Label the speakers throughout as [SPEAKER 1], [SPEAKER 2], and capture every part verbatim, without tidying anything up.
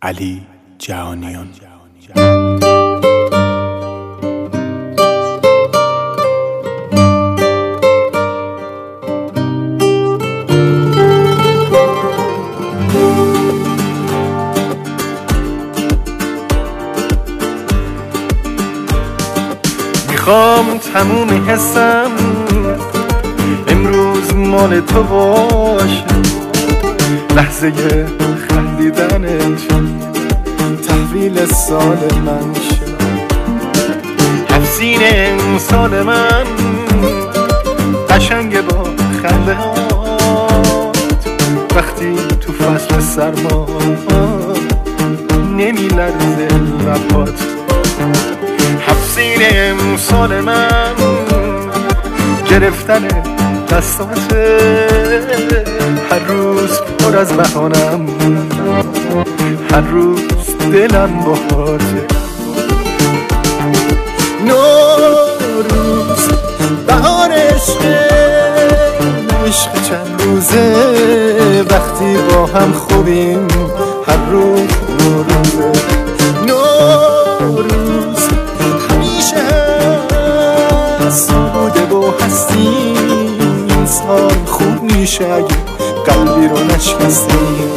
[SPEAKER 1] علی جهانیان.
[SPEAKER 2] میخوام تموم حسم امروز مال تو باشه، لحظه خندیدنت تحویل سال من شه، حفظین امسال من قشنگ با خنده هات، وقتی تو فصل سرما نمی لرزه لبات، حفظین امسال من گرفتن دستاته، هر روز پر از بهانم، هر روز دلم باهاته. نوروز بهار عشق، عشق چند روزه، وقتی با هم خوبیم هر روز نوروزه. نوروز همیشه هست بوده و هستیم، این سال خوب میشه اگه قلبی رو نشکستیم.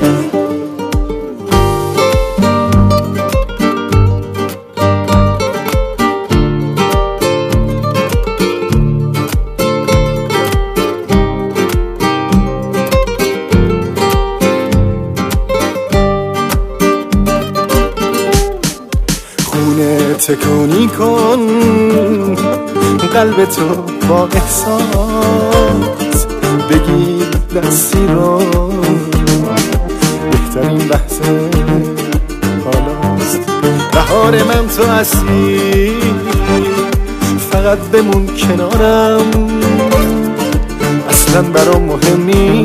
[SPEAKER 2] تکونی کن قلب تو با احساس، بگیر دستی رو، بهترین لحظه حالاست. بهار من تو هستی، فقط بمون کنارم، اصلا برام مهم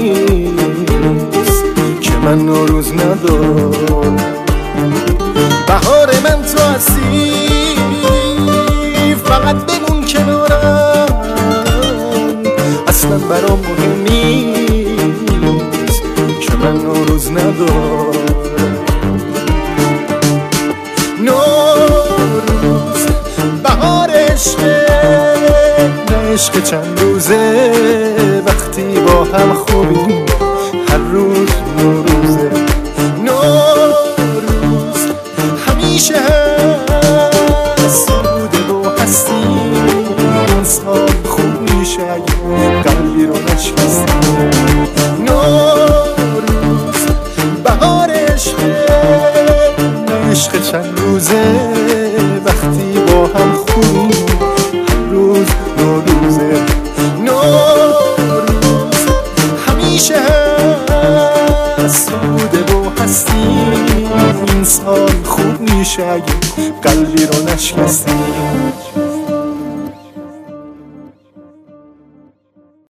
[SPEAKER 2] نیست که من نوروز ندارم. بهار من تو هستی، فقط بمون کنارم، اصلا برام مهم نیست که من نوروز ندارم. نوروز بهار عشق، نه عشق چند روزه، وقتی با هم خوبیم هر روز نوروزه. نوروز همیشه هست بوده و هستیم، این سال خوب میشه اگه قلبی رو نشکستیم. نوروز بهار عشق، نه عشق چند روزه، وقتی با هم خوبیم هر روز نوروزه. نوروز همیشه هست بوده و هستیم، این سال خوب میشه اگه قلبی رو نشکستیم.